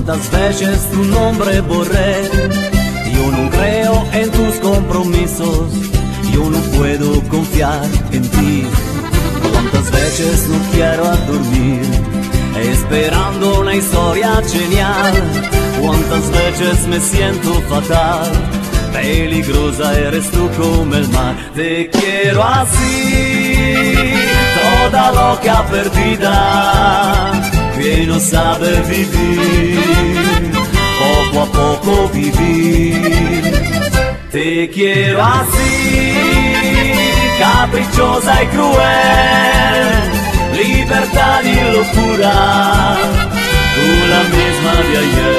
Cuántas veces tu nombre borré. Yo no creo en tus compromisos, yo no puedo confiar en ti. Cuántas veces no quiero dormir, esperando una historia genial. Cuántas veces me siento fatal, peligrosa eres tú como el mar. Te quiero así, toda loca perdida, que no sabe vivir, poco a poco vivir. Te quiero así, caprichosa y cruel, libertad y locura, tú la misma de ayer.